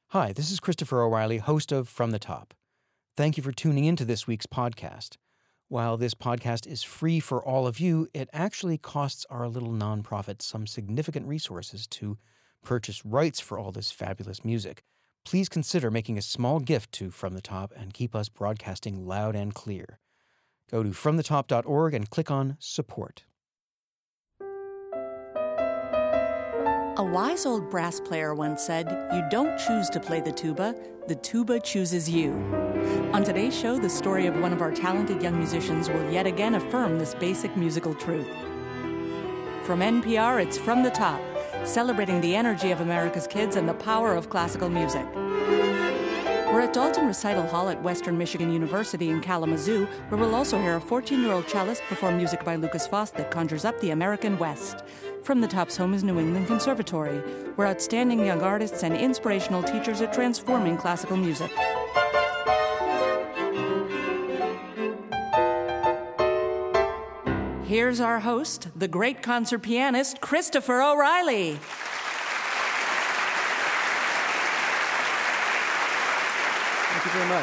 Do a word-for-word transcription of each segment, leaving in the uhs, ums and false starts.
Hi, this is Christopher O'Reilly, host of From the Top. Thank you for tuning into this week's podcast. While this podcast is free for all of you, it actually costs our little nonprofit some significant resources to purchase rights for all this fabulous music. Please consider making a small gift to From the Top and keep us broadcasting loud and clear. Go to from the top dot org and click on Support. A wise old brass player once said, "You don't choose to play the tuba, the tuba chooses you." On today's show, the story of one of our talented young musicians will yet again affirm this basic musical truth. From N P R, it's From the Top, celebrating the energy of America's kids and the power of classical music. We're at Dalton Recital Hall at Western Michigan University in Kalamazoo, where we'll also hear a fourteen-year-old cellist perform music by Lucas Foss that conjures up the American West. From the Top's home is New England Conservatory, where outstanding young artists and inspirational teachers are transforming classical music. Here's our host, the great concert pianist, Christopher O'Reilly. Thank you very much.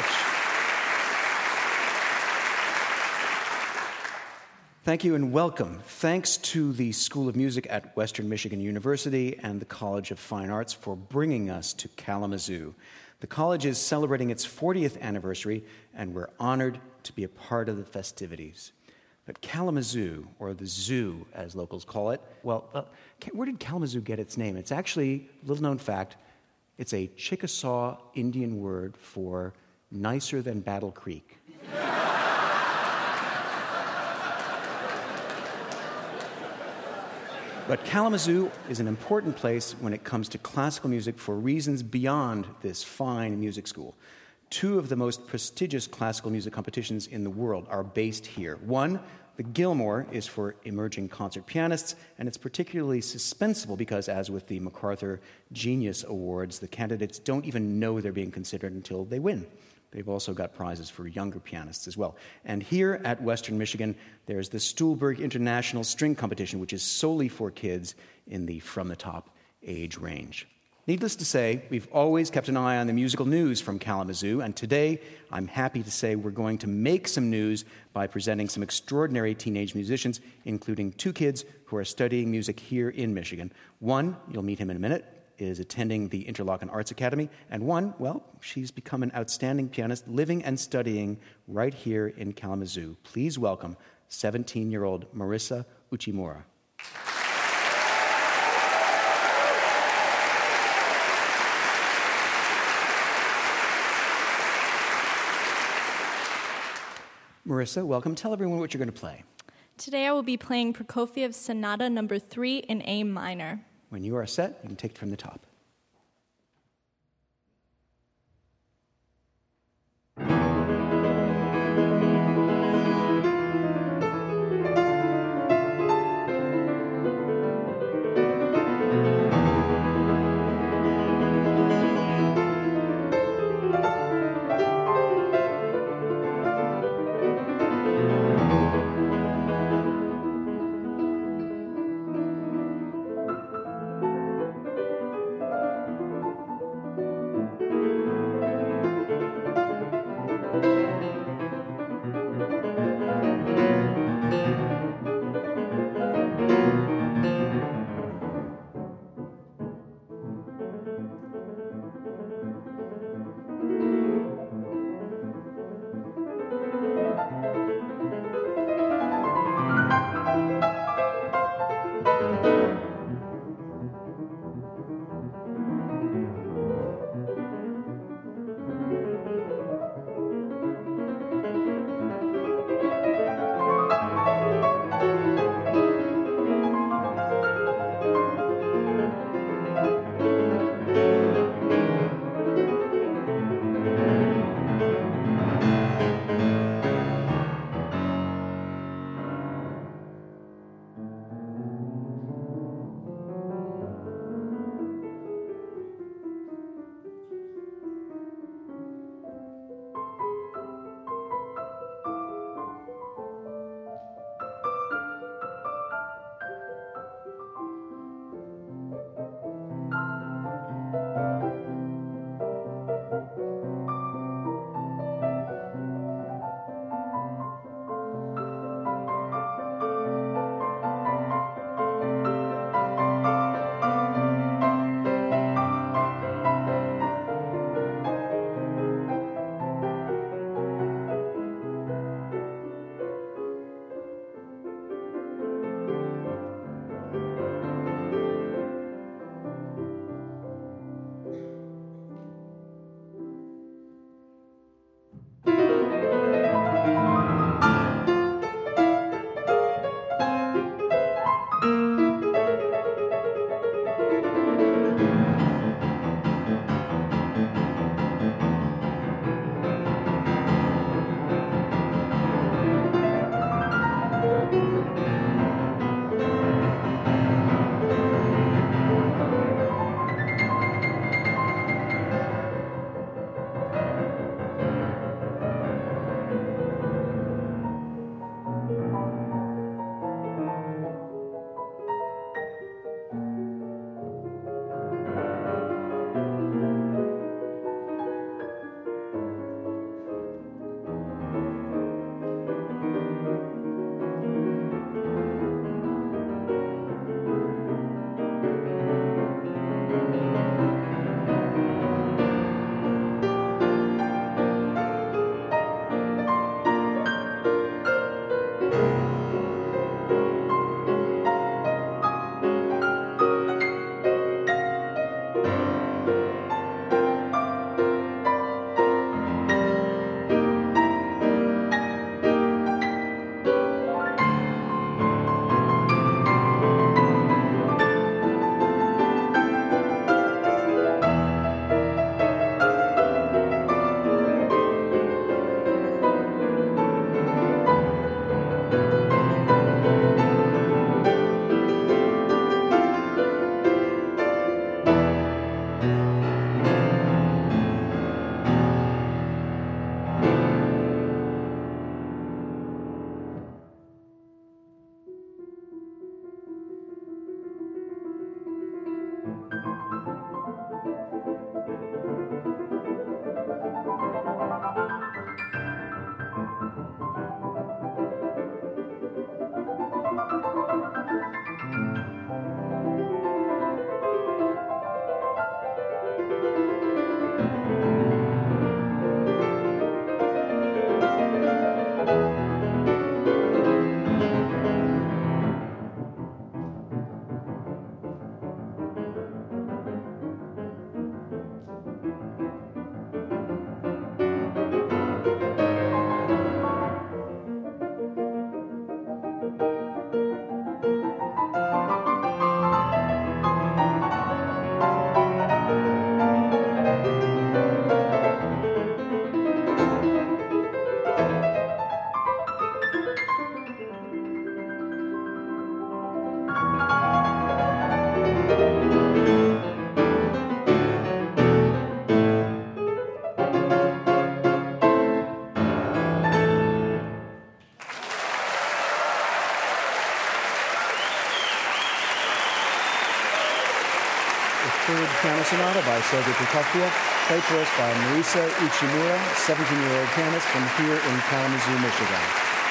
Thank you and welcome. Thanks to the School of Music at Western Michigan University and the College of Fine Arts for bringing us to Kalamazoo. The college is celebrating its fortieth anniversary, and we're honored to be a part of the festivities. But Kalamazoo, or the zoo as locals call it, well, uh, where did Kalamazoo get its name? It's actually, little-known fact, it's a Chickasaw Indian word for nicer than Battle Creek. But Kalamazoo is an important place when it comes to classical music for reasons beyond this fine music school. Two of the most prestigious classical music competitions in the world are based here. One, the Gilmore, is for emerging concert pianists, and it's particularly suspenseful because, as with the MacArthur Genius Awards, the candidates don't even know they're being considered until they win. They've also got prizes for younger pianists as well. And here at Western Michigan, there's the Stuhlberg International String Competition, which is solely for kids in the From the Top age range. Needless to say, we've always kept an eye on the musical news from Kalamazoo, and today I'm happy to say we're going to make some news by presenting some extraordinary teenage musicians, including two kids who are studying music here in Michigan. One, you'll meet him in a minute, is attending the Interlochen Arts Academy, and one, well, she's become an outstanding pianist living and studying right here in Kalamazoo. Please welcome seventeen-year-old Marissa Uchimura. Marissa, welcome. Tell everyone what you're going to play. Today I will be playing Prokofiev's Sonata Number three in A minor. When you are set, you can take it from the top. Sonata by Sergei Prokofiev, played for us by Marisa Uchimura, seventeen-year-old pianist from here in Kalamazoo, Michigan.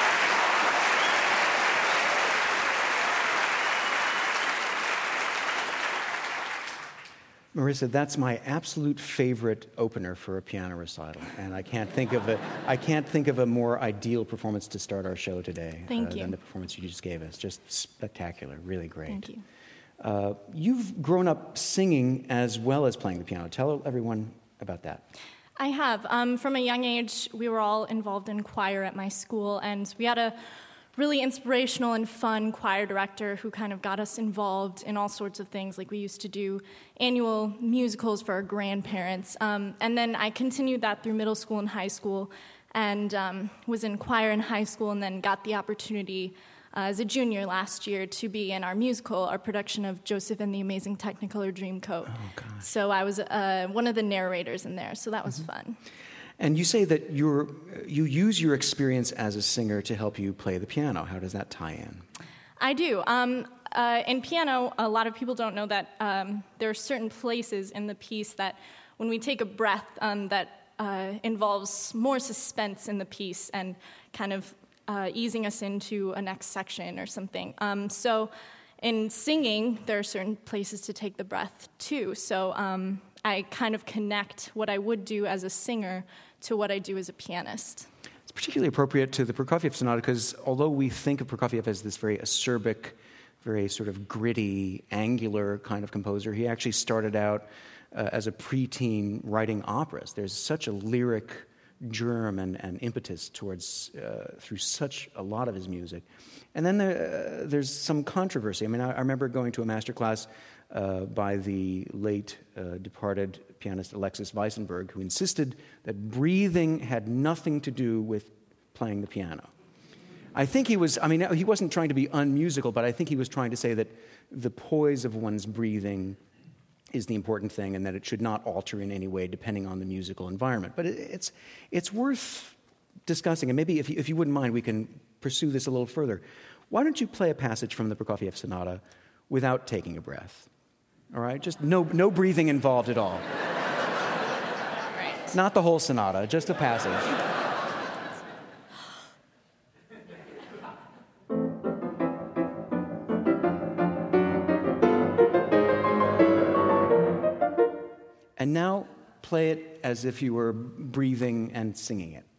Marisa, that's my absolute favorite opener for a piano recital, and I can't think of a I can't think of a more ideal performance to start our show today Thank uh, you. than the performance you just gave us. Just spectacular, really great. Thank you. Uh, you've grown up singing as well as playing the piano. Tell everyone about that. I have. Um, from a young age, we were all involved in choir at my school, and we had a really inspirational and fun choir director who kind of got us involved in all sorts of things. Like we used to do annual musicals for our grandparents. Um, and then I continued that through middle school and high school, and um, was in choir in high school, and then got the opportunity uh, as a junior last year to be in our musical, our production of Joseph and the Amazing Technicolor Dreamcoat. Oh, gosh. So I was uh, one of the narrators in there, so that was Mm-hmm. fun. And you say that you're, you use your experience as a singer to help you play the piano. How does that tie in? I do. Um, uh, in piano, a lot of people don't know that um, there are certain places in the piece that when we take a breath um, that uh, involves more suspense in the piece and kind of uh, easing us into a next section or something. Um, so in singing, there are certain places to take the breath too. So um, I kind of connect what I would do as a singer to what I do as a pianist. It's particularly appropriate to the Prokofiev Sonata because although we think of Prokofiev as this very acerbic, very sort of gritty, angular kind of composer, he actually started out uh, as a preteen writing operas. There's such a lyric germ and, and impetus towards uh, through such a lot of his music. And then there, uh, there's some controversy. I mean, I, I remember going to a master class uh, by the late uh, departed pianist Alexis Weissenberg, who insisted that breathing had nothing to do with playing the piano. I think he was, I mean, he wasn't trying to be unmusical, but I think he was trying to say that the poise of one's breathing is the important thing and that it should not alter in any way depending on the musical environment. But it, it's it's worth discussing, and maybe if you, if you wouldn't mind, we can pursue this a little further. Why don't you play a passage from the Prokofiev Sonata without taking a breath? All right? Just no no breathing involved at all. Right. Not the whole sonata, just a passage. And now play it as if you were breathing and singing it.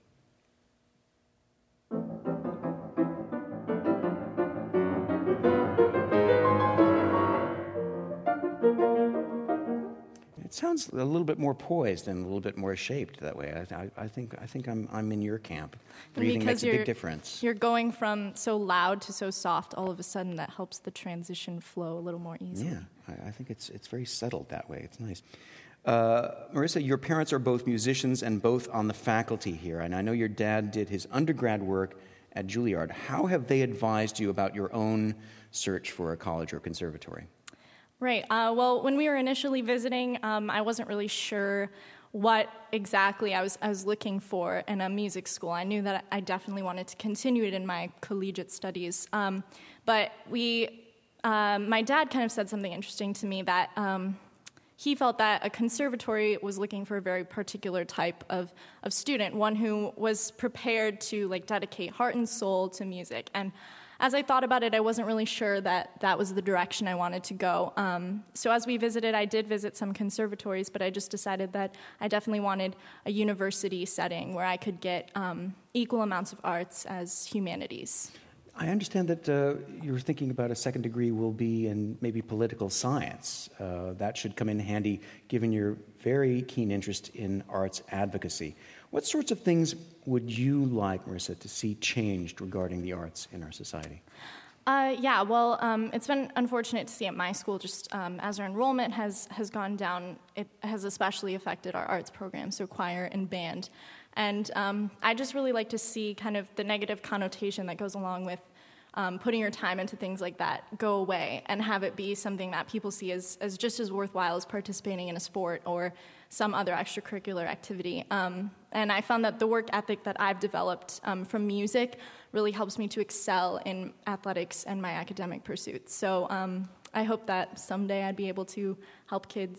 It sounds a little bit more poised and a little bit more shaped that way. I, I, I think I think I'm I'm in your camp. Breathing makes a big difference. You're going from so loud to so soft. All of a sudden, that helps the transition flow a little more easily. Yeah, I, I think it's it's very settled that way. It's nice. Uh, Marisa, your parents are both musicians and both on the faculty here, and I know your dad did his undergrad work at Juilliard. How have they advised you about your own search for a college or conservatory? Right. Uh, well, when we were initially visiting, um, I wasn't really sure what exactly I was I was looking for in a music school. I knew that I definitely wanted to continue it in my collegiate studies. Um, but we, uh, my dad kind of said something interesting to me that um, he felt that a conservatory was looking for a very particular type of, of student, one who was prepared to like dedicate heart and soul to music. And as I thought about it, I wasn't really sure that that was the direction I wanted to go. Um, so as we visited, I did visit some conservatories, but I just decided that I definitely wanted a university setting where I could get um, equal amounts of arts as humanities. I understand that uh, you're thinking about a second degree will be in maybe political science. Uh, that should come in handy given your very keen interest in arts advocacy. What sorts of things would you like, Marisa, to see changed regarding the arts in our society? Uh, yeah, well, um, it's been unfortunate to see at my school, just um, as our enrollment has, has gone down, it has especially affected our arts program, so choir and band. And um, I just really like to see kind of the negative connotation that goes along with um, putting your time into things like that go away and have it be something that people see as, as just as worthwhile as participating in a sport or some other extracurricular activity. Um, and I found that the work ethic that I've developed um, from music really helps me to excel in athletics and my academic pursuits. So um, I hope that someday I'd be able to help kids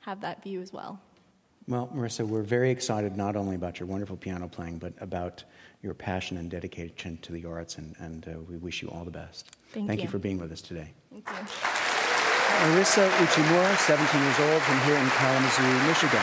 have that view as well. Well, Marissa, we're very excited not only about your wonderful piano playing, but about your passion and dedication to the arts, and, and uh, we wish you all the best. Thank, Thank you. you for being with us today. Thank you. Marissa Uchimura, seventeen years old, from here in Kalamazoo, Michigan.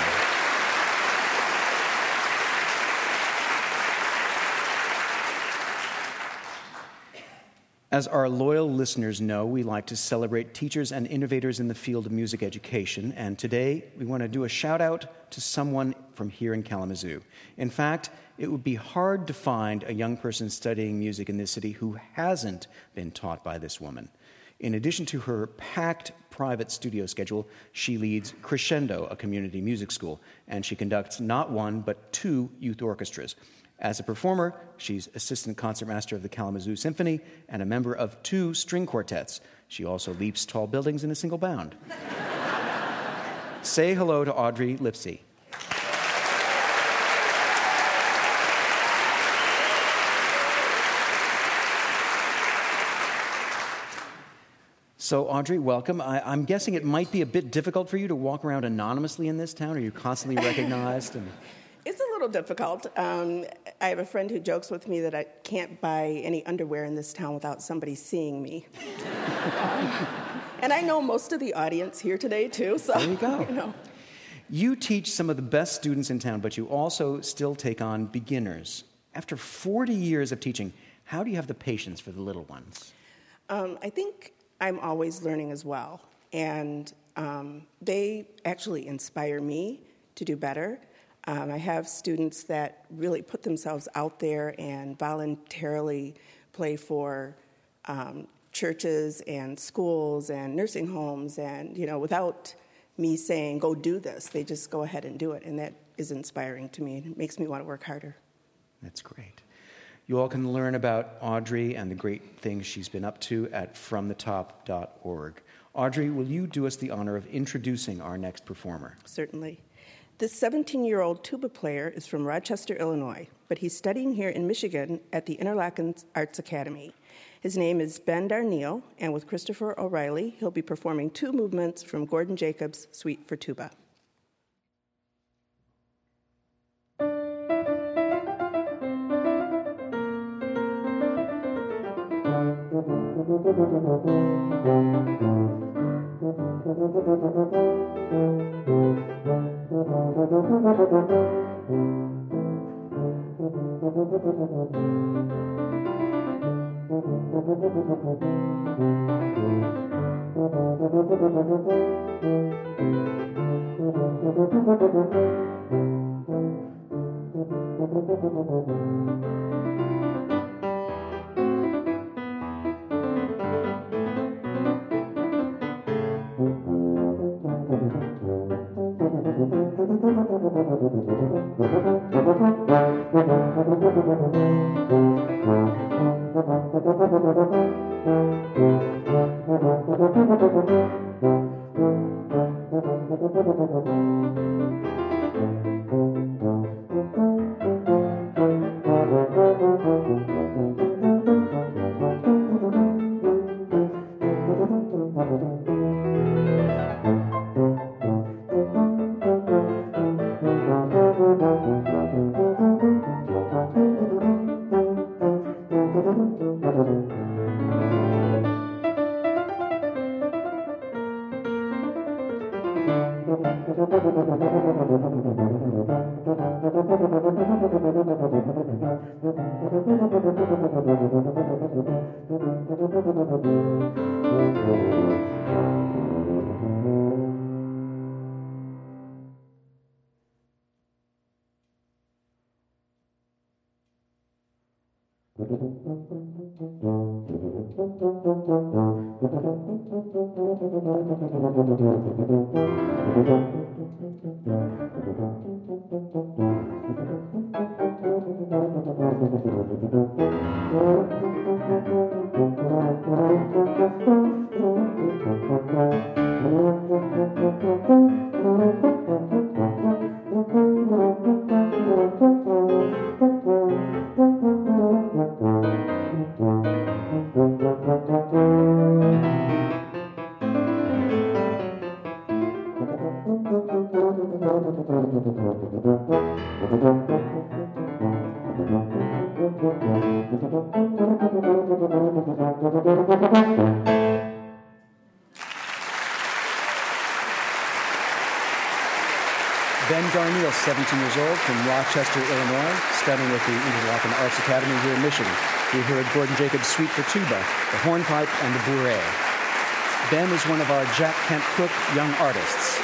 As our loyal listeners know, we like to celebrate teachers and innovators in the field of music education, and today we want to do a shout-out to someone from here in Kalamazoo. In fact, it would be hard to find a young person studying music in this city who hasn't been taught by this woman. In addition to her packed private studio schedule, she leads Crescendo, a community music school, and she conducts not one, but two youth orchestras. As a performer, she's assistant concertmaster of the Kalamazoo Symphony and a member of two string quartets. She also leaps tall buildings in a single bound. Say hello to Audrey Lipsey. So, Audrey, welcome. I, I'm guessing it might be a bit difficult for you to walk around anonymously in this town. Are you constantly recognized? And... It's a little difficult. Um, I have a friend who jokes with me that I can't buy any underwear in this town without somebody seeing me. um, and I know most of the audience here today, too. So, there you go. You know. You teach some of the best students in town, but you also still take on beginners. After forty years of teaching, how do you have the patience for the little ones? Um, I think I'm always learning as well. And um, they actually inspire me to do better. Um, I have students that really put themselves out there and voluntarily play for um, churches and schools and nursing homes, and, you know, without me saying, go do this, they just go ahead and do it, and that is inspiring to me. It makes me want to work harder. That's great. You all can learn about Audrey and the great things she's been up to at from the top dot org. Audrey, will you do us the honor of introducing our next performer? Certainly. This seventeen-year-old tuba player is from Rochester, Illinois, but he's studying here in Michigan at the Interlochen Arts Academy. His name is Ben Darnielle, and with Christopher O'Reilly, he'll be performing two movements from Gordon Jacobs' Suite for Tuba. Thank you. Ben Darnielle, seventeen years old, from Rochester, Illinois, studying at the Interlochen Arts Academy here in Michigan. We heard Gordon Jacobs' Suite for tuba, the hornpipe, and the bourrée. Ben is one of our Jack Kent Cooke young artists.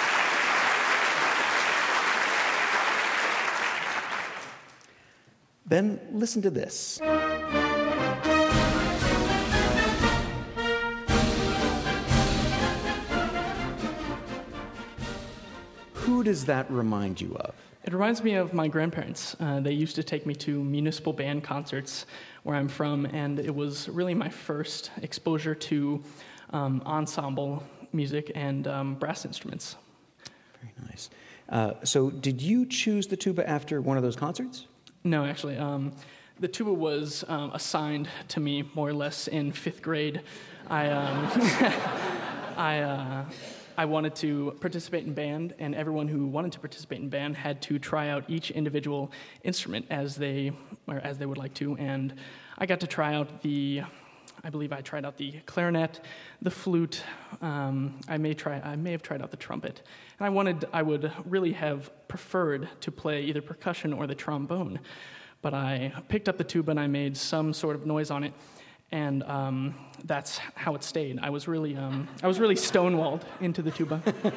Ben, listen to this. Who does that remind you of? It reminds me of my grandparents. Uh, they used to take me to municipal band concerts where I'm from, and it was really my first exposure to um, ensemble music and um, brass instruments. Very nice. Uh, so did you choose the tuba after one of those concerts? No, actually. Um, the tuba was um, assigned to me more or less in fifth grade. I, um, I, uh, I wanted to participate in band, and everyone who wanted to participate in band had to try out each individual instrument as they, or as they would like to, and I got to try out the, I believe I tried out the clarinet, the flute, um, I may try, I may have tried out the trumpet, and I wanted, I would really have preferred to play either percussion or the trombone, but I picked up the tuba and I made some sort of noise on it, and um, that's how it stayed. I was really, um, I was really stonewalled into the tuba.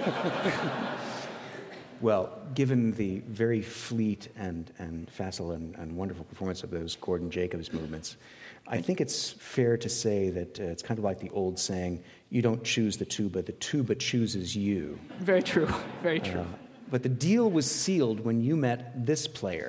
Well, given the very fleet and, and facile and, and wonderful performance of those Gordon Jacobs movements, I think it's fair to say that uh, it's kind of like the old saying, you don't choose the tuba, the tuba chooses you. Very true, very true. Uh, but the deal was sealed when you met this player.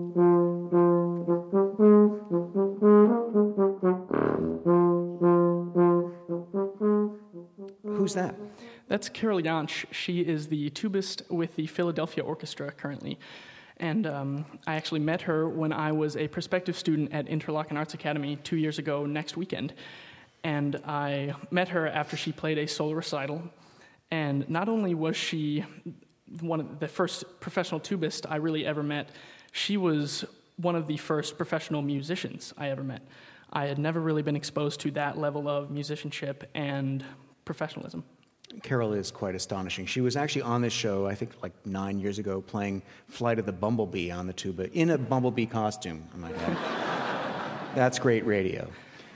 Who's that? That's Carol Jansch. She is the tubist with the Philadelphia Orchestra currently. And um, I actually met her when I was a prospective student at Interlochen Arts Academy two years ago next weekend. And I met her after she played a solo recital. And not only was she one of the first professional tubist I really ever met, she was one of the first professional musicians I ever met. I had never really been exposed to that level of musicianship and professionalism. Carol is quite astonishing. She was actually on this show, I think like nine years ago, playing Flight of the Bumblebee on the tuba, in a bumblebee costume, I might add. That's great radio.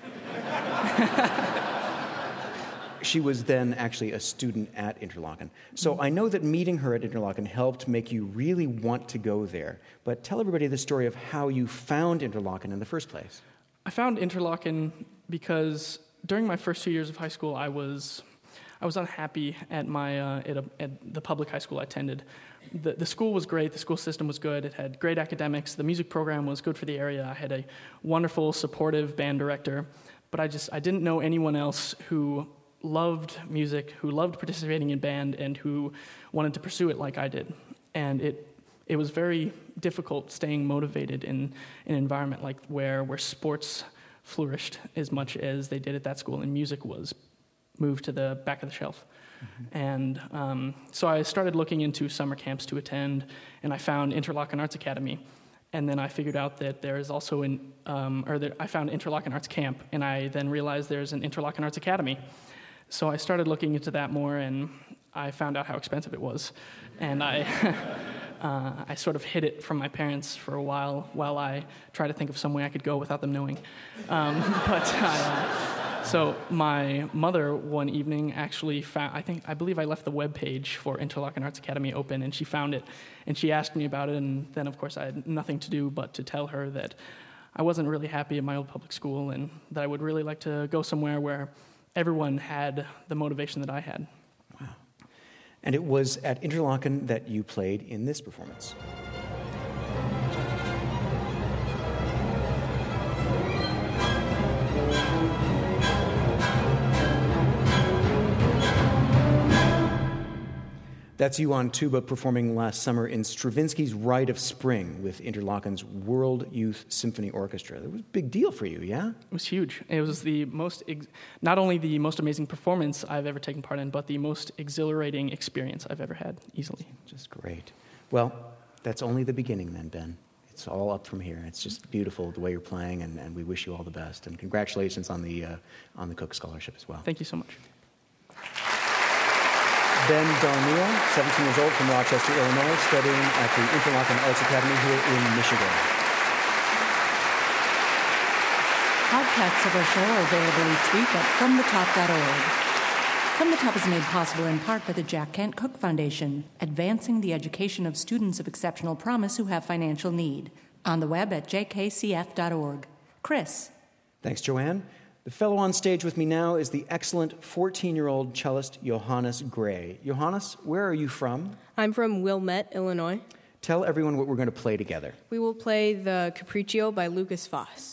She was then actually a student at Interlochen. So I know that meeting her at Interlochen helped make you really want to go there. But tell everybody the story of how you found Interlochen in the first place. I found Interlochen because during my first two years of high school, I was I was unhappy at my uh, at, a, at the public high school I attended. The, the school was great. The school system was good. It had great academics. The music program was good for the area. I had a wonderful, supportive band director. But I just I didn't know anyone else who loved music, who loved participating in band, and who wanted to pursue it like I did. And it it was very difficult staying motivated in, in an environment like where where sports flourished as much as they did at that school, and music was moved to the back of the shelf. Mm-hmm. And um, so I started looking into summer camps to attend, and I found Interlochen Arts Academy. And then I figured out that there is also an, um, or that I found Interlochen Arts Camp, and I then realized there's an Interlochen Arts Academy. So I started looking into that more, and I found out how expensive it was. And I uh, I sort of hid it from my parents for a while while I tried to think of some way I could go without them knowing. Um, but I, uh, so my mother one evening actually found, I think, I believe I left the web page for Interlochen Arts Academy open, and she found it, and she asked me about it, and then, of course, I had nothing to do but to tell her that I wasn't really happy at my old public school and that I would really like to go somewhere where everyone had the motivation that I had. Wow. And it was at Interlochen that you played in this performance. That's you on tuba performing last summer in Stravinsky's Rite of Spring with Interlochen's World Youth Symphony Orchestra. It was a big deal for you, yeah? It was huge. It was the most, ex- not only the most amazing performance I've ever taken part in, but the most exhilarating experience I've ever had, easily. Just great. Well, That's only the beginning then, Ben. It's all up from here. It's just beautiful the way you're playing, and, and we wish you all the best. And congratulations on the, uh, on the Cook Scholarship as well. Thank you so much. Ben Darniel, seventeen years old, from Rochester, Illinois, studying at the Interlochen Arts Academy here in Michigan. Podcasts of our show are available each week at from the top dot org. From the Top is made possible in part by the Jack Kent Cook Foundation, advancing the education of students of exceptional promise who have financial need. On the web at j k c f dot org. Chris. Thanks, Joanne. The fellow on stage with me now is the excellent fourteen-year-old cellist Johannes Gray. Johannes, where are you from? I'm from Wilmette, Illinois. Tell everyone what we're going to play together. We will play the Capriccio by Lucas Foss.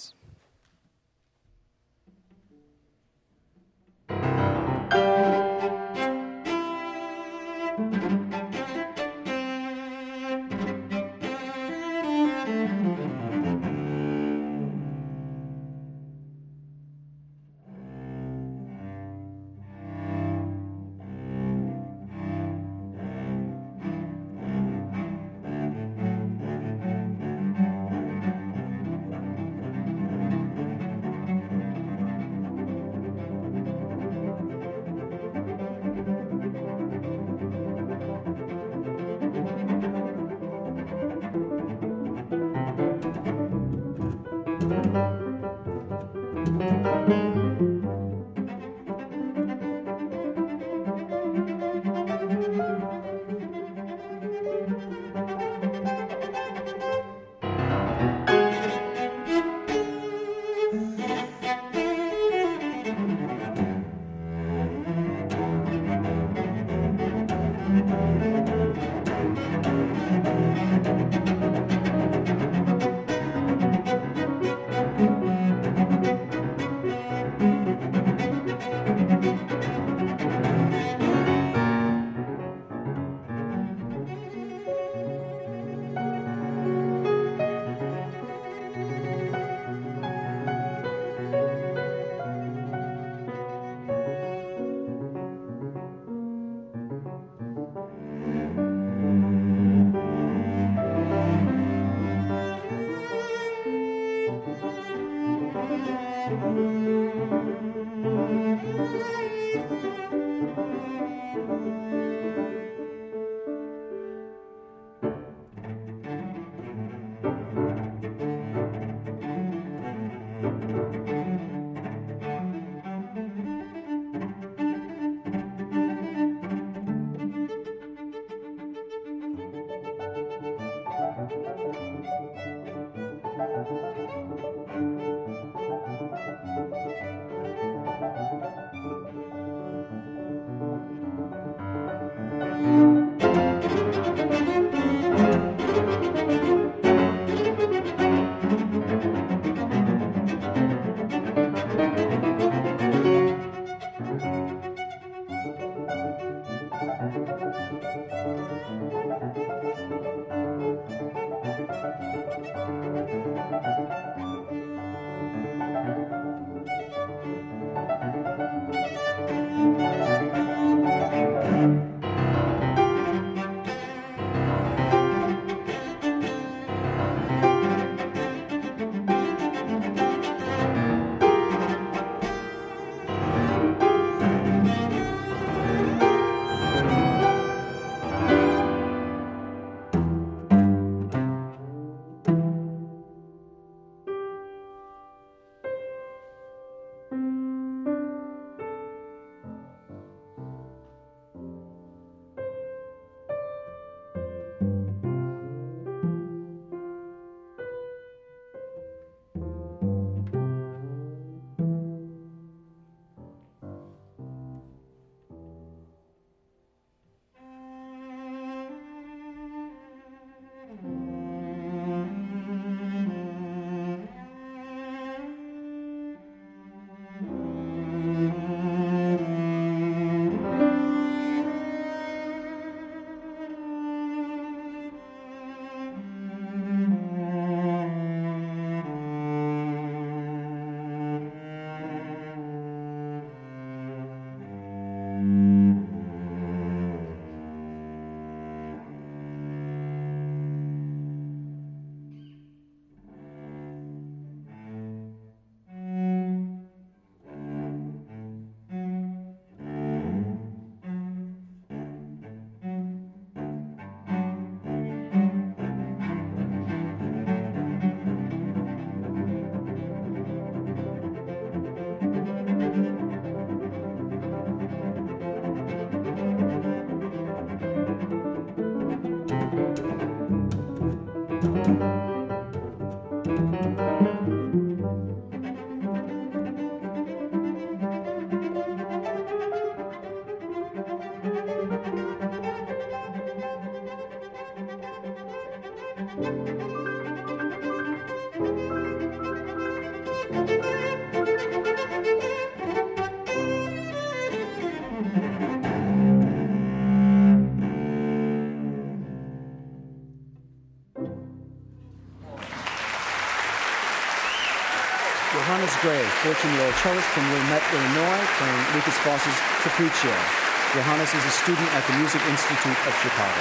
Johannes Gray, fourteen-year-old cellist from Wilmette, Illinois, playing Lucas Foss's Capriccio. Johannes is a student at the Music Institute of Chicago.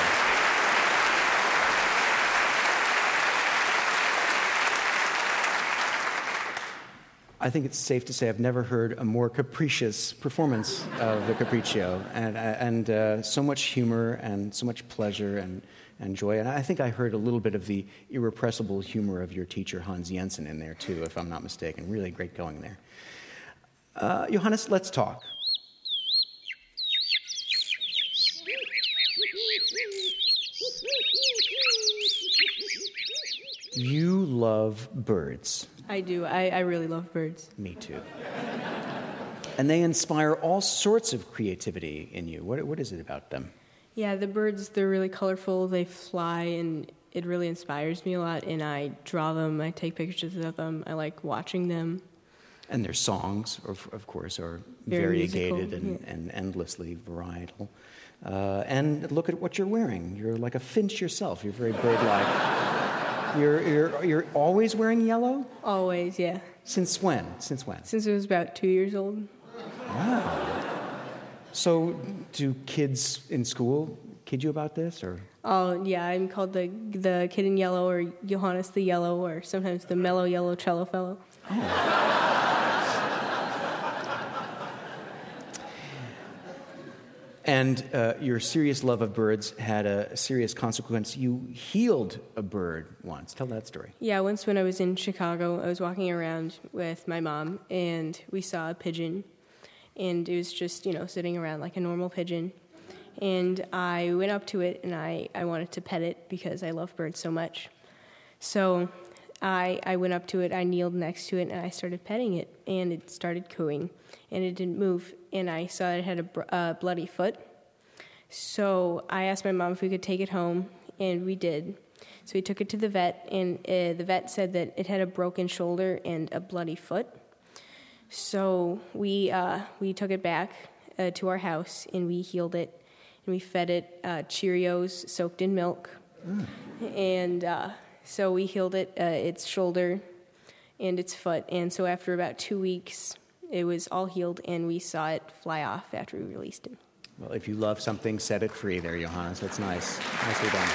I think it's safe to say I've never heard a more capricious performance of the Capriccio, and, and uh, so much humor and so much pleasure and, and joy. And I think I heard a little bit of the irrepressible humor of your teacher, Hans Jensen, in there, too, if I'm not mistaken. Really great going there. Uh, Johannes, let's talk. You love birds. I do. I, I really love birds. Me too. And they inspire all sorts of creativity in you. What, what is it about them? Yeah, the birds, they're really colorful. They fly, and it really inspires me a lot. And I draw them. I take pictures of them. I like watching them. And their songs, of, of course, are Very variegated musical, and, yeah. and endlessly varietal. Uh, and look at what you're wearing. You're like a finch yourself. You're very bird-like. You're, you're, you're always wearing yellow? Always, yeah. Since when? Since when? Since I was about two years old. Wow. So do kids in school kid you about this, or? Oh, yeah, I'm called the the kid in yellow, or Johannes the Yellow, or sometimes the mellow yellow cello fellow. Oh. And uh, your serious love of birds had a serious consequence. You healed a bird once. Tell that story. Yeah, once when I was in Chicago, I was walking around with my mom, and we saw a pigeon, and it was just, you know, sitting around like a normal pigeon. And I went up to it, and I, I wanted to pet it because I love birds so much. So I I went up to it, I kneeled next to it, and I started petting it, and it started cooing, and it didn't move, and I saw it had a br- uh, bloody foot. So I asked my mom if we could take it home, and we did. So we took it to the vet, and uh, the vet said that it had a broken shoulder and a bloody foot. So we uh, we took it back uh, to our house, and we healed it, and we fed it uh, Cheerios soaked in milk, mm. and uh, so we healed it, uh, its shoulder and its foot. And so after about two weeks, it was all healed, and we saw it fly off after we released it. Well, if you love something, set it free there, Johannes. That's nice. Nicely done.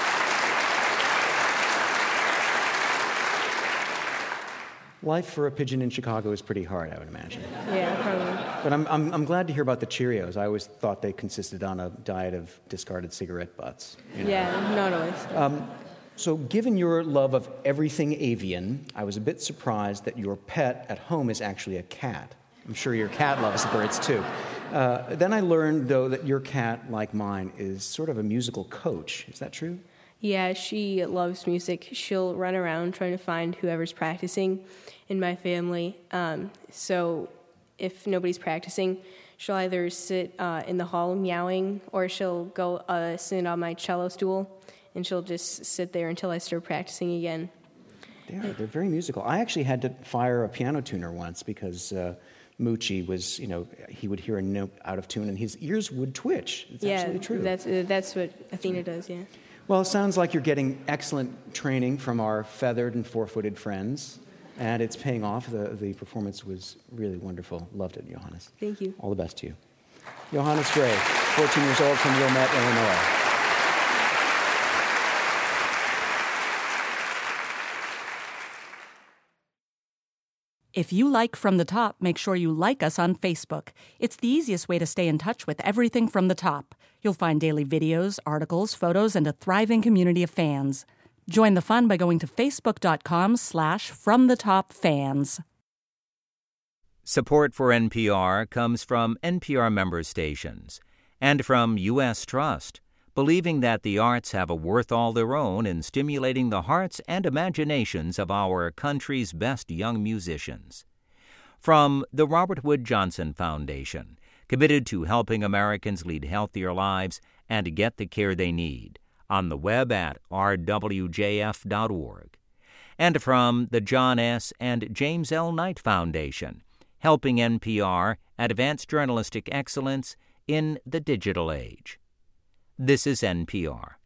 Life for a pigeon in Chicago is pretty hard, I would imagine. Yeah, probably. But I'm, I'm, I'm glad to hear about the Cheerios. I always thought they consisted on a diet of discarded cigarette butts. You know? Yeah, not always. Um, so given your love of everything avian, I was a bit surprised that your pet at home is actually a cat. I'm sure your cat loves birds, too. Uh, then I learned, though, that your cat, like mine, is sort of a musical coach. Is that true? Yeah, she loves music. She'll run around trying to find whoever's practicing in my family. Um, so if nobody's practicing, she'll either sit uh, in the hall meowing, or she'll go uh, sit on my cello stool, and she'll just sit there until I start practicing again. They are. They're very musical. I actually had to fire a piano tuner once because uh, Moochie was, you know, he would hear a note out of tune and his ears would twitch. It's yeah, absolutely true. that's uh, that's what Athena does, yeah. Well, it sounds like you're getting excellent training from our feathered and four-footed friends, and it's paying off. The, the performance was really wonderful. Loved it, Johannes. Thank you. All the best to you. Johannes Gray, fourteen years old, from Wilmette, Illinois. If you like From the Top, make sure you like us on Facebook. It's the easiest way to stay in touch with everything From the Top. You'll find daily videos, articles, photos, and a thriving community of fans. Join the fun by going to facebook.com slash From the Top Fans. Support for N P R comes from N P R member stations and from U S Trust, believing that the arts have a worth all their own in stimulating the hearts and imaginations of our country's best young musicians. From the Robert Wood Johnson Foundation, committed to helping Americans lead healthier lives and get the care they need, on the web at r w j f dot org. And from the John S. and James L. Knight Foundation, helping N P R advance journalistic excellence in the digital age. This is N P R.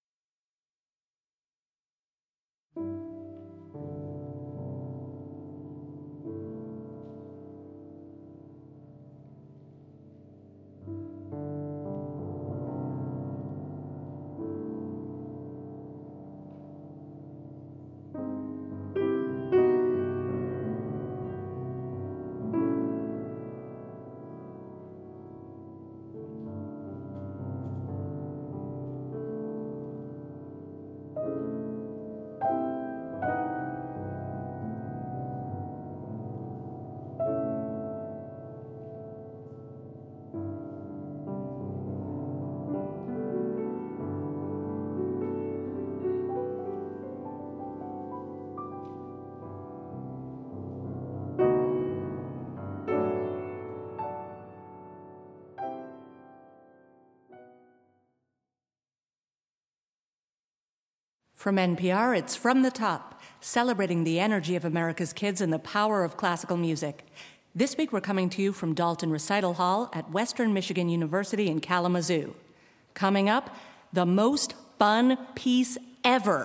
From N P R, it's From the Top, celebrating the energy of America's kids and the power of classical music. This week we're coming to you from Dalton Recital Hall at Western Michigan University in Kalamazoo. Coming up, the most fun piece ever.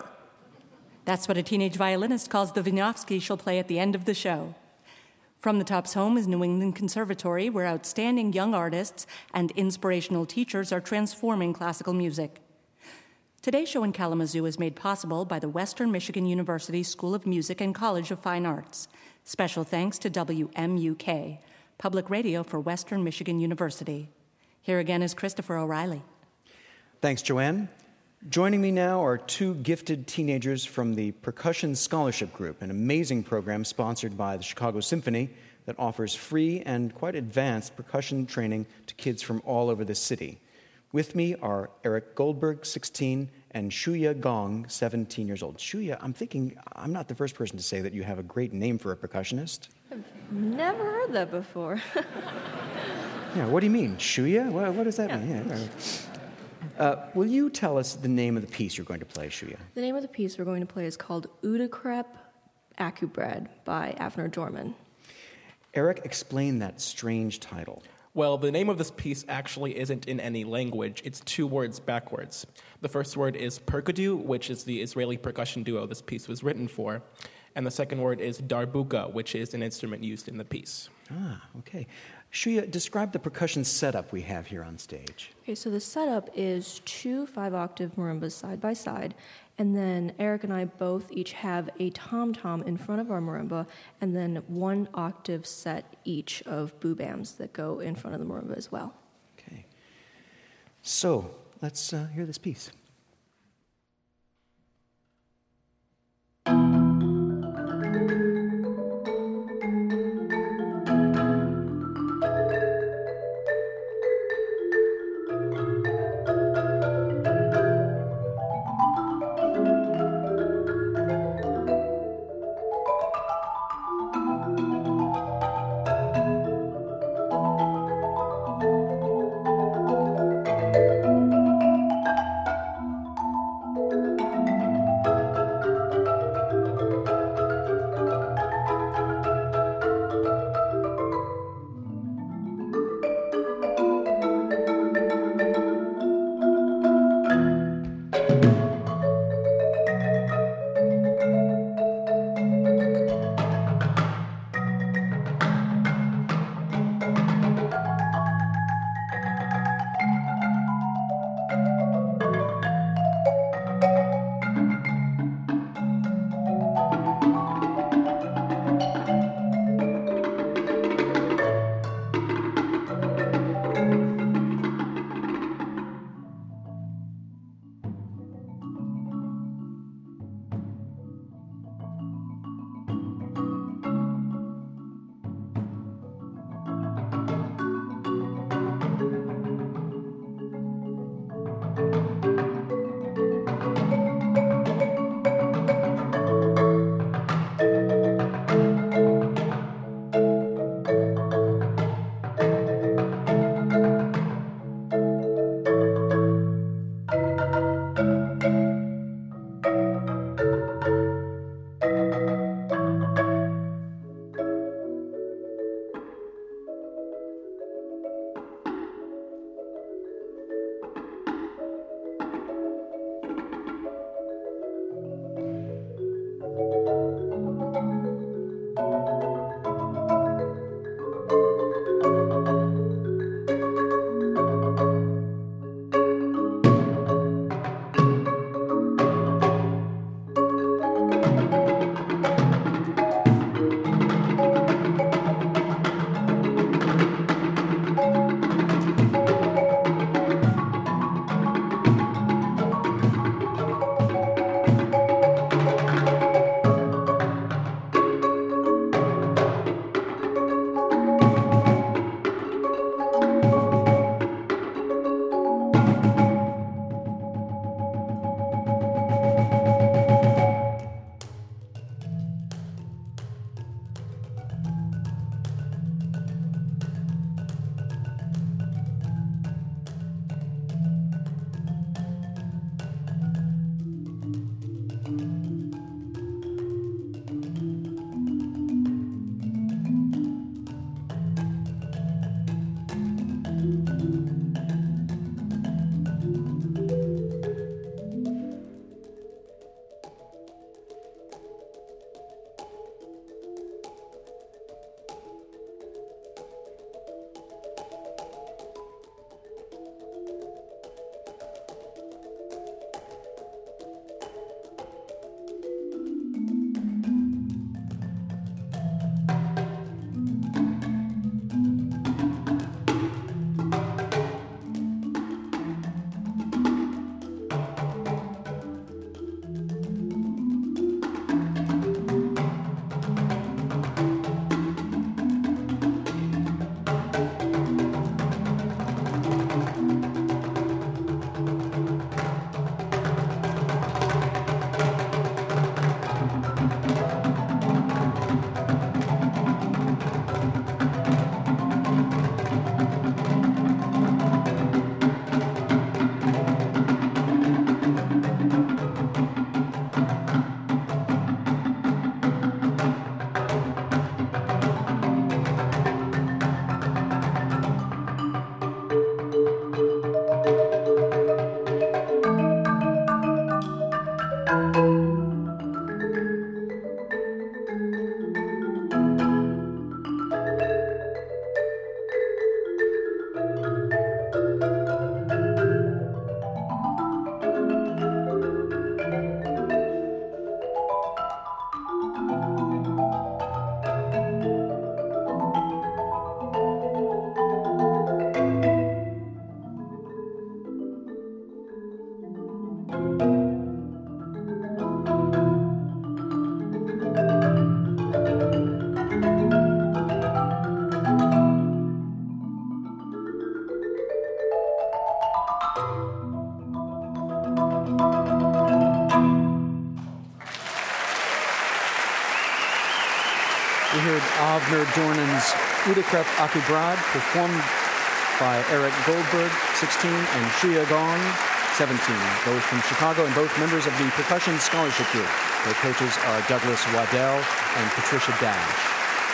That's what a teenage violinist calls the Wieniawski she'll play at the end of the show. From the Top's home is New England Conservatory, where outstanding young artists and inspirational teachers are transforming classical music. Today's show in Kalamazoo is made possible by the Western Michigan University School of Music and College of Fine Arts. Special thanks to W M U K, public radio for Western Michigan University. Here again is Christopher O'Reilly. Thanks, Joanne. Joining me now are two gifted teenagers from the Percussion Scholarship Group, an amazing program sponsored by the Chicago Symphony that offers free and quite advanced percussion training to kids from all over the city. With me are Eric Goldberg, sixteen, and Shuya Gong, seventeen years old. Shuya, I'm thinking I'm not the first person to say that you have a great name for a percussionist. I've never heard that before. Yeah, what do you mean? Shuya? What, what does that yeah. mean? Yeah. Uh, will you tell us the name of the piece you're going to play, Shuya? The name of the piece we're going to play is called Udekrep Akubred by Avner Dorman. Eric, explain that strange title. Well, the name of this piece actually isn't in any language. It's two words backwards. The first word is perkudu, which is the Israeli percussion duo this piece was written for. And the second word is darbuka, which is an instrument used in the piece. Ah, okay. Shuya, describe the percussion setup we have here on stage. Okay, so the setup is two five-octave marimbas side by side, and then Eric and I both each have a tom-tom in front of our marimba, and then one octave set each of boobams that go in front of the marimba as well. Okay. So, let's uh, hear this piece. We heard Avner Dornan's Udekrep Akubrad, performed by Eric Goldberg, sixteen, and Shuya Gong, seventeen, both from Chicago and both members of the Percussion Scholarship Group. Their coaches are Douglas Waddell and Patricia Dash.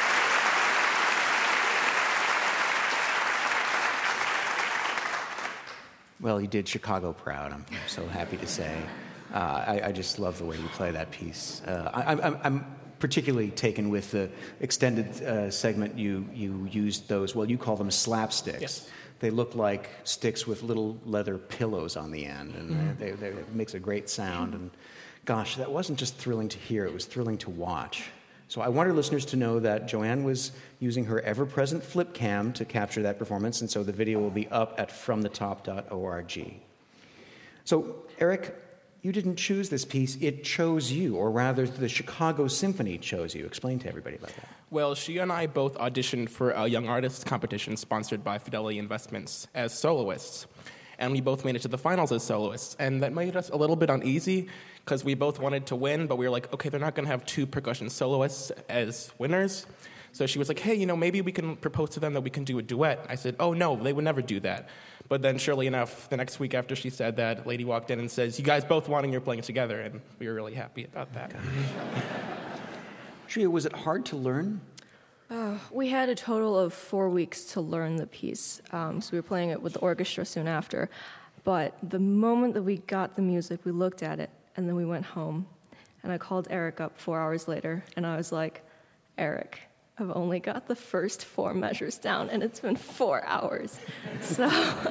Well, you did Chicago proud, I'm so happy to say. Uh, I, I just love the way you play that piece. Uh, I, I'm, I'm particularly taken with the extended uh, segment you, you used those, well, you call them slapsticks. Yes. They look like sticks with little leather pillows on the end, and mm-hmm. they, they, it makes a great sound. And gosh, that wasn't just thrilling to hear, it was thrilling to watch. So I want our listeners to know that Joanne was using her ever-present flip cam to capture that performance, and so the video will be up at from the top dot org. So, Eric, you didn't choose this piece, it chose you, or rather the Chicago Symphony chose you. Explain to everybody about that. Well, she and I both auditioned for a Young Artists competition sponsored by Fidelity Investments as soloists. And we both made it to the finals as soloists. And that made us a little bit uneasy because we both wanted to win, but we were like, okay, they're not going to have two percussion soloists as winners. So she was like, hey, you know, maybe we can propose to them that we can do a duet. I said, oh, no, they would never do that. But then, surely enough, the next week after she said that, a lady walked in and says, you guys both won and you're playing together. And we were really happy about that. Shreya, was it hard to learn? Uh, we had a total of four weeks to learn the piece, um, so we were playing it with the orchestra soon after. But the moment that we got the music, we looked at it, and then we went home. And I called Eric up four hours later, and I was like, Eric, I've only got the first four measures down, and it's been four hours. So...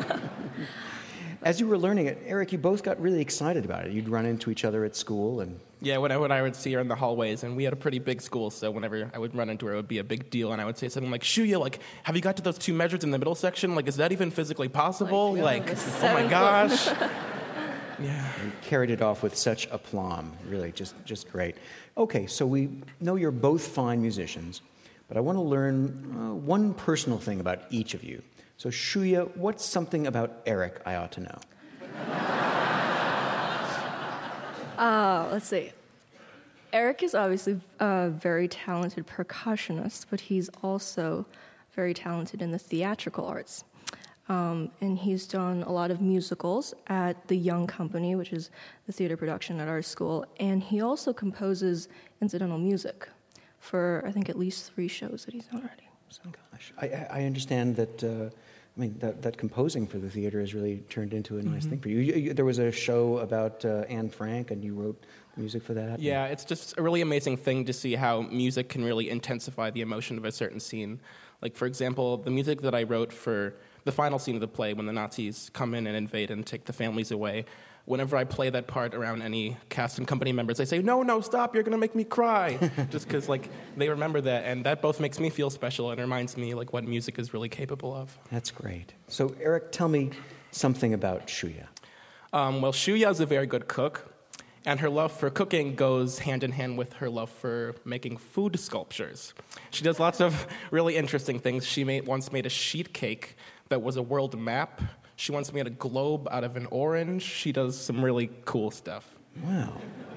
As you were learning it, Eric, you both got really excited about it. You'd run into each other at school, and... Yeah, when I, when I would see her in the hallways, and we had a pretty big school, so whenever I would run into her, it would be a big deal, and I would say something like, Shuya, like, have you got to those two measures in the middle section? Like, is that even physically possible? Like, like oh my gosh. Yeah. You carried it off with such aplomb, really, just, just great. Okay, so we know you're both fine musicians, but I want to learn uh, one personal thing about each of you. So, Shuya, what's something about Eric I ought to know? Uh, let's see. Eric is obviously a very talented percussionist, but he's also very talented in the theatrical arts. Um, and he's done a lot of musicals at the Young Company, which is the theater production at our school. And he also composes incidental music for, I think, at least three shows that he's done already. So. Gosh, I, I understand that... Uh, I mean, that, that composing for the theater has really turned into a nice mm-hmm. thing for you. You, you. There was a show about uh, Anne Frank, and you wrote music for that? Yeah, it's just a really amazing thing to see how music can really intensify the emotion of a certain scene. Like, for example, the music that I wrote for the final scene of the play, when the Nazis come in and invade and take the families away, whenever I play that part around any cast and company members, they say, no, no, stop, you're going to make me cry. Just because, like, they remember that, and that both makes me feel special and reminds me, like, what music is really capable of. That's great. So, Eric, tell me something about Shuya. Um, well, Shuya is a very good cook, and her love for cooking goes hand in hand with her love for making food sculptures. She does lots of really interesting things. She made, once made a sheet cake that was a world map. She once made a globe out of an orange. She does some really cool stuff. Wow.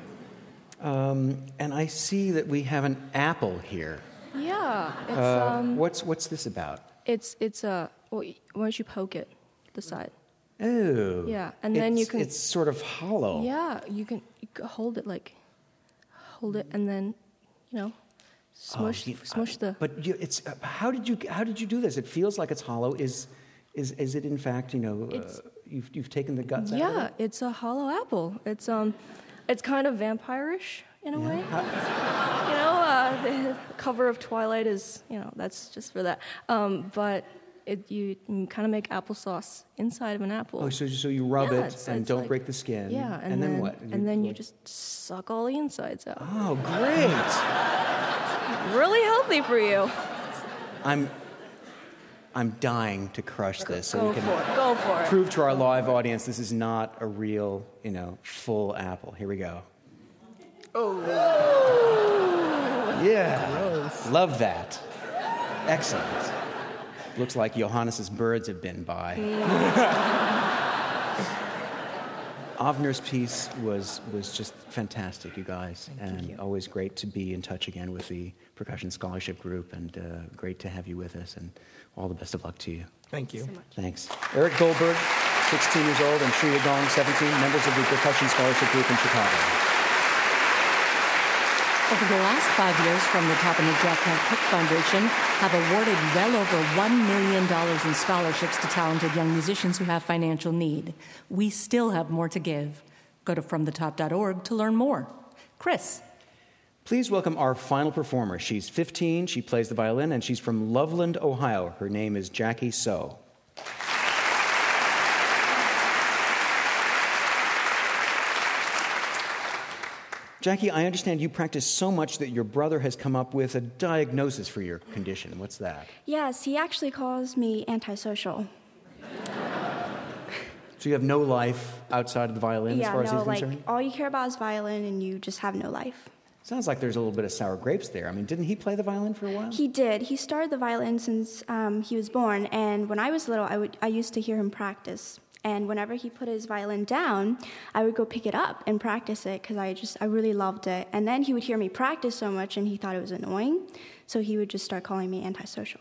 Um, and I see that we have an apple here. Yeah. It's, uh, um, what's what's this about? It's it's a. Well, why don't you poke it, the side? Oh. Yeah, and then you can. It's sort of hollow. Yeah, you can, you can hold it like, hold it, and then, you know, smush oh, you, smush the. But you, it's uh, how did you how did you do this? It feels like it's hollow. Is Is is it in fact, you know, uh, you've you've taken the guts yeah, out of it? Yeah, it's a hollow apple. It's um, it's kind of vampire-ish in a yeah. way. you know, uh, the cover of Twilight is, you know, that's just for that. Um, but it you, you kind of make applesauce inside of an apple. Oh, so so you rub yeah, it it's, and it's don't like, break the skin. Yeah, and, and then, then what? And you, then like, you just suck all the insides out. Oh, great! Really healthy for you. I'm. I'm dying to crush this so Go we can for it. Go for it. prove to our live audience this is not a real, you know, full apple. Here we go. Oh. Yeah. Gross. Love that. Excellent. Looks like Johannes's birds have been by. Avner's piece was was just fantastic, you guys, Thank and you. always great to be in touch again with the Percussion Scholarship Group, and uh, great to have you with us, and all the best of luck to you. Thank you. So much. Thanks. Eric Goldberg, sixteen years old, and Shreya Gong, seventeen, members of the Percussion Scholarship Group in Chicago. Over the last five years, From the Top and the Jack Kent Cooke Foundation have awarded well over one million dollars in scholarships to talented young musicians who have financial need. We still have more to give. Go to from the top dot org to learn more. Chris. Please welcome our final performer. She's fifteen, she plays the violin, and she's from Loveland, Ohio. Her name is Jackie So. Jackie, I understand you practice so much that your brother has come up with a diagnosis for your condition. What's that? Yes, he actually calls me antisocial. So you have no life outside of the violin yeah, as far no, as he's like concerned? all you care about is violin, and you just have no life. Sounds like there's a little bit of sour grapes there. I mean, didn't he play the violin for a while? He did. He started the violin since um, he was born, and when I was little, I would I used to hear him practice. And whenever he put his violin down, I would go pick it up and practice it because I just I really loved it. And then he would hear me practice so much, and he thought it was annoying, so he would just start calling me antisocial.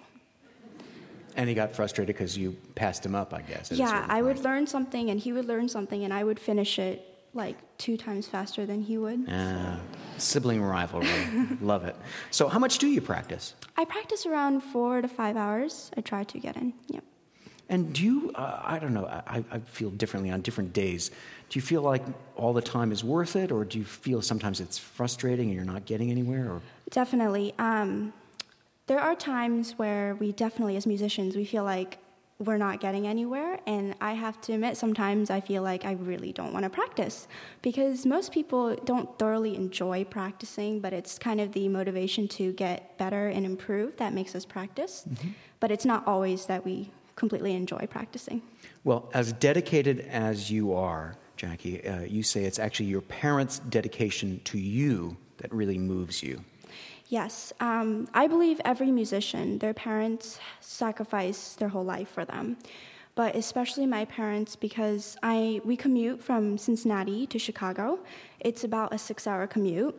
And he got frustrated because you passed him up, I guess. at a Yeah, certain I would point. learn something, and he would learn something, and I would finish it like two times faster than he would. Ah, sibling rivalry. Love it. So how much do you practice? I practice around four to five hours. I try to get in. Yep. And do you, uh, I don't know, I, I feel differently on different days. Do you feel like all the time is worth it, or do you feel sometimes it's frustrating and you're not getting anywhere? Or? Definitely. Um, there are times where we definitely, as musicians, we feel like we're not getting anywhere, and I have to admit sometimes I feel like I really don't want to practice, because most people don't thoroughly enjoy practicing, but it's kind of the motivation to get better and improve that makes us practice. Mm-hmm. But it's not always that we completely enjoy practicing. Well, as dedicated as you are, Jackie, uh, you say it's actually your parents' dedication to you that really moves you. Yes, um, I believe every musician, their parents sacrifice their whole life for them, but especially my parents, because I we commute from Cincinnati to Chicago. It's about a six-hour commute,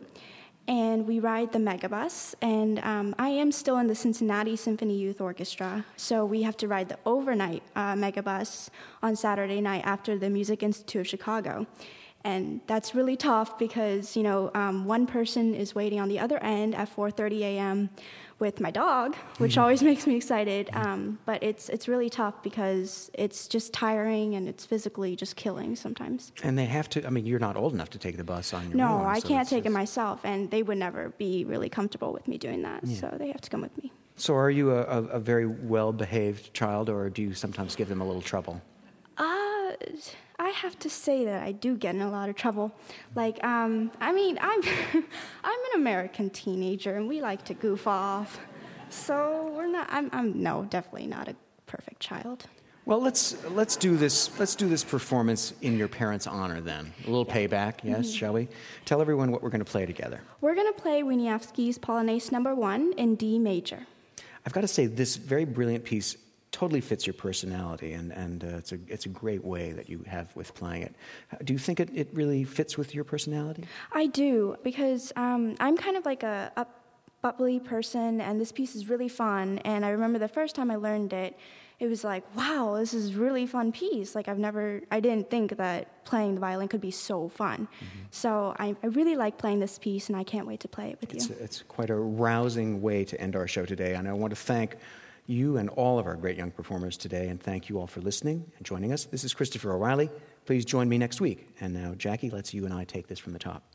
and we ride the megabus, and um, I am still in the Cincinnati Symphony Youth Orchestra, so we have to ride the overnight uh, megabus on Saturday night after the Music Institute of Chicago. And that's really tough because, you know, um, one person is waiting on the other end at four thirty a.m. with my dog, which mm-hmm. always makes me excited. Um, but it's it's really tough because it's just tiring and it's physically just killing sometimes. And they have to, I mean, you're not old enough to take the bus on your no, own. No, I so can't take it's, it myself, and they would never be really comfortable with me doing that, yeah. So they have to come with me. So are you a, a, a very well-behaved child, or do you sometimes give them a little trouble? Uh, I have to say that I do get in a lot of trouble. Like, um, I mean, I'm I'm an American teenager, and we like to goof off. So we're not. I'm. I'm no, definitely not a perfect child. Well, let's let's do this. Let's do this performance in your parents' honor. Then a little yeah. payback, yes, mm-hmm. shall we? Tell everyone what we're going to play together. We're going to play Wieniawski's Polonaise Number One in D major. I've got to say, this very brilliant piece totally fits your personality, and, and uh, it's a it's a great way that you have with playing it. Do you think it, it really fits with your personality? I do, because um, I'm kind of like a up, bubbly person, and this piece is really fun. And I remember the first time I learned it, it was like, wow, this is a really fun piece. Like I've never, I didn't think that playing the violin could be so fun. Mm-hmm. So I, I really like playing this piece, and I can't wait to play it with it's, you. It's quite a rousing way to end our show today, and I want to thank you and all of our great young performers today, and thank you all for listening and joining us. This is Christopher O'Reilly. Please join me next week. And now, Jackie, let's you and I take this from the top.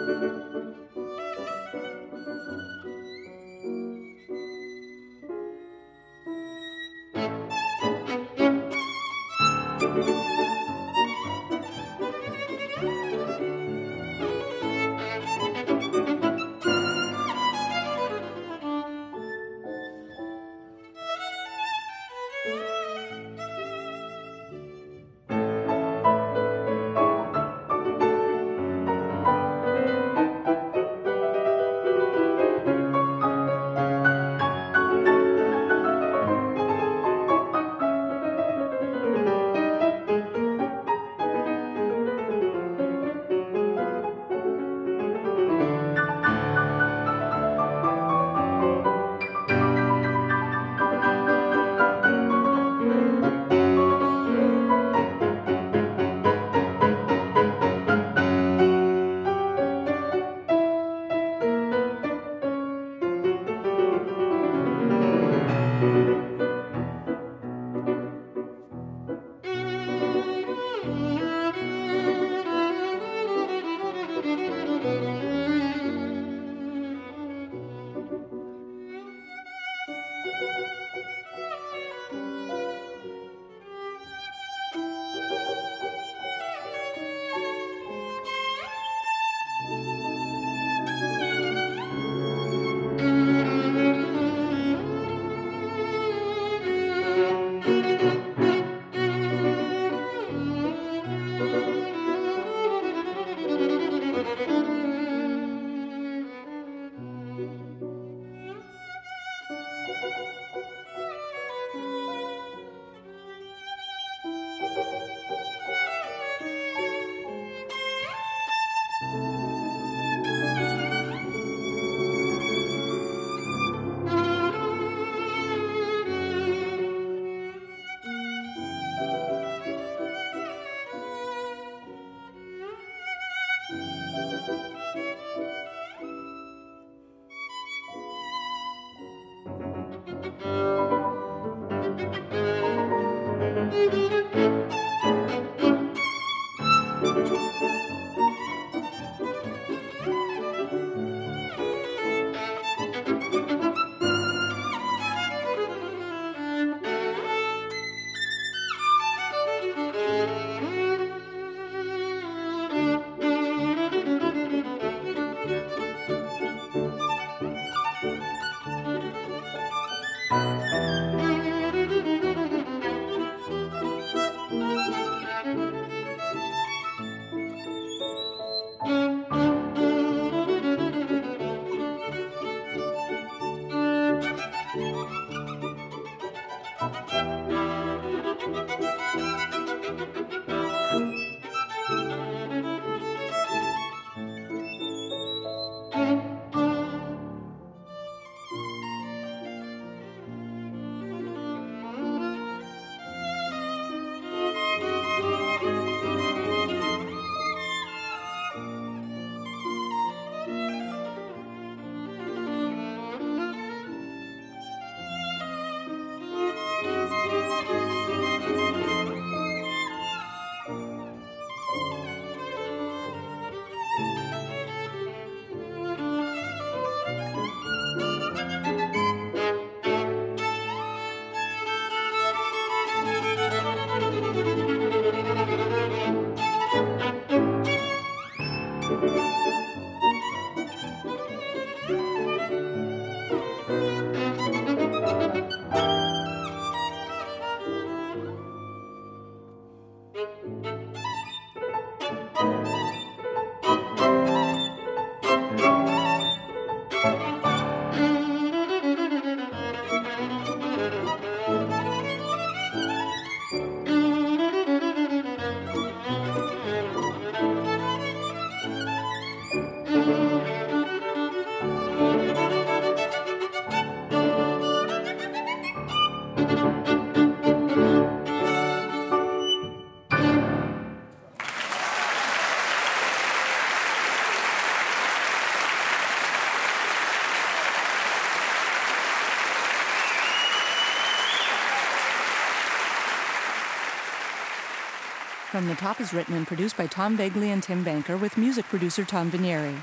From the Top is written and produced by Tom Begley and Tim Banker with music producer Tom Vinieri.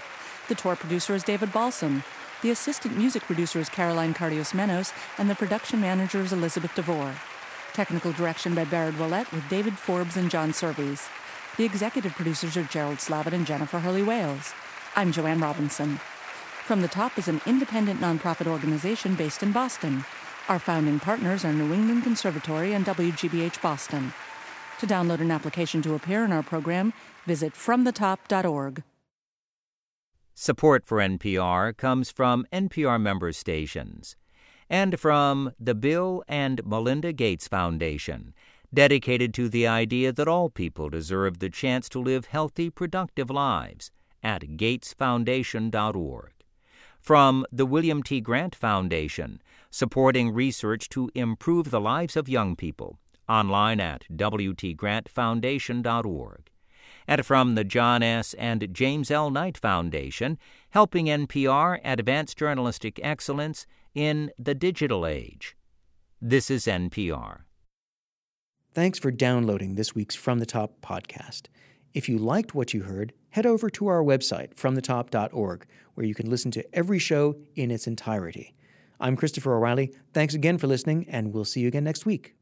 The tour producer is David Balsam. The assistant music producer is Caroline Cardios-Menos, and the production manager is Elizabeth DeVore. Technical direction by Barrett Willett with David Forbes and John Surveys. The executive producers are Gerald Slavitt and Jennifer Hurley-Wales. I'm Joanne Robinson. From the Top is an independent nonprofit organization based in Boston. Our founding partners are New England Conservatory and W G B H Boston. To download an application to appear in our program, visit from the top dot org. Support for N P R comes from N P R member stations and from the Bill and Melinda Gates Foundation, dedicated to the idea that all people deserve the chance to live healthy, productive lives, at gates foundation dot org. From the William T. Grant Foundation, supporting research to improve the lives of young people, online at w t grant foundation dot org. And from the John S. and James L. Knight Foundation, helping N P R advance journalistic excellence in the digital age. This is N P R. Thanks for downloading this week's From the Top podcast. If you liked what you heard, head over to our website, from the top dot org, where you can listen to every show in its entirety. I'm Christopher O'Reilly. Thanks again for listening, and we'll see you again next week.